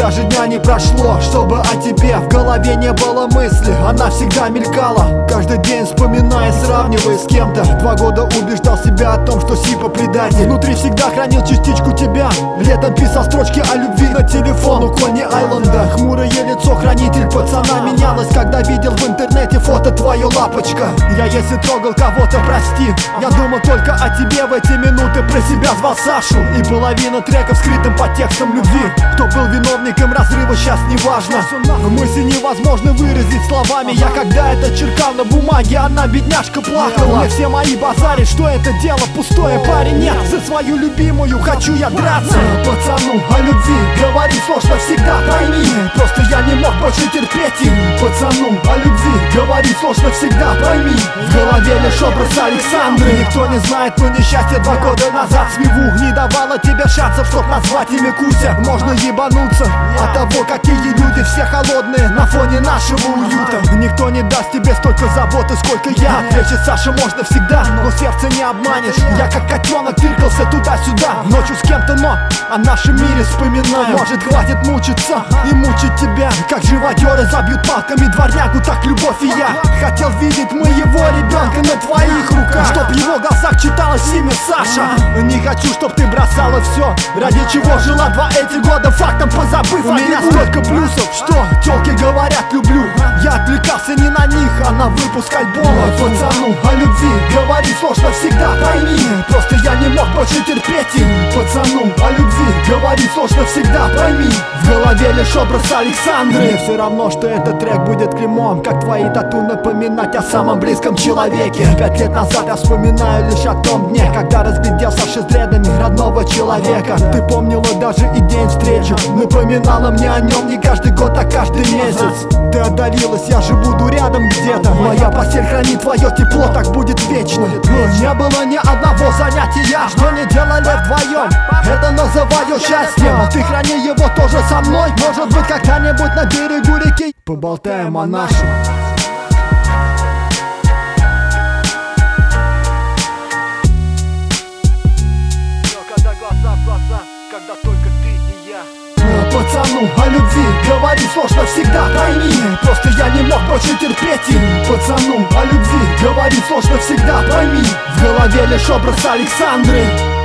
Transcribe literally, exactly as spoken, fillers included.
даже дня не прошло, чтобы о тебе в голове не было мысли. Она всегда мелькала, каждый день вспоминая, сравнивая с кем-то. Два года убеждал себя о том, что Сипа предатель. Внутри всегда хранил частичку тебя. Летом писал строчки о любви на телефон у Кони Айленда. Хмурое лицо хранитель пацана менялось, когда видел в интернете фото твою лапочка. Я если трогал кого-то, прости, я думал только о тебе в эти минуты. Про себя звал Сашу, и половина трека скрытым под текстом любви. Кто был виновником разрыва, сейчас не важно. Мысли невозможно выразить словами. Я когда это черкал на бумаге, она, бедняжка, плакала. Мне все мои базари, что это дело пустое. Парень, нет, за свою любимую хочу я драться. Пацану о любви говорить сложно всегда, пойми. Просто я не мог больше терпеть им. Пацану о любви говорить сложно всегда, пойми. В голове лишь образ Александры. Никто не знает, но несчастье два года назад свиву не давало тебе шансов, чтоб назвать имя Куся. Можно ебануться от того, какие люди все холодные на фоне нашего уюта. Никто не даст тебе столько заботы, сколько я. Отвечу, Саша, можно всегда, но сердце не обманешь. Я как котенок тыркался туда-сюда, ночью с кем-то, но о нашем мире вспоминаю. Может, хватит мучиться и мучить тебя, как живодеры забьют палками дворнягу, так любовь и я. Хотел видеть моего ребенка на твоих руках, чтоб в его глазах читалось имя Саша. Не хочу, чтоб ты бросала все, ради чего жила два эти года, фактом позабыв. У меня столько плюсов, что тёлки говорят люблю. Я отвлекался не на них, а на выпуск альбома. Пацану о любви говорить сложно всегда, пойми. Просто я не мог больше терпеть им. Пацану о любви говорить сложно всегда, пойми. В голове лишь образ Александры. Мне все равно, что этот трек будет клеймом, как твои тату напоминать о самом близком человеке. Пять лет назад я вспоминаю лишь о том дне, когда разглядел Саши с дредами родного человека. Ты помнила даже и день встречи, напоминала мне о нем не каждый год, а каждый месяц. Ты отдалилась, я же буду рядом где-то. Моя постель хранит твое тепло, так будет вечно. Не было ни одного занятия, что не делали вдвоем. Это называю счастьем. Ты храни его тоже со мной. Может быть, когда-нибудь на берегу реки поболтаем о нашем. Когда глаза в глаза, когда только ты и я. Пацану о любви говорить сложно всегда, пойми. Просто я не мог больше терпеть им. Пацану о любви говорить сложно всегда, пойми. В голове лишь образ Александры.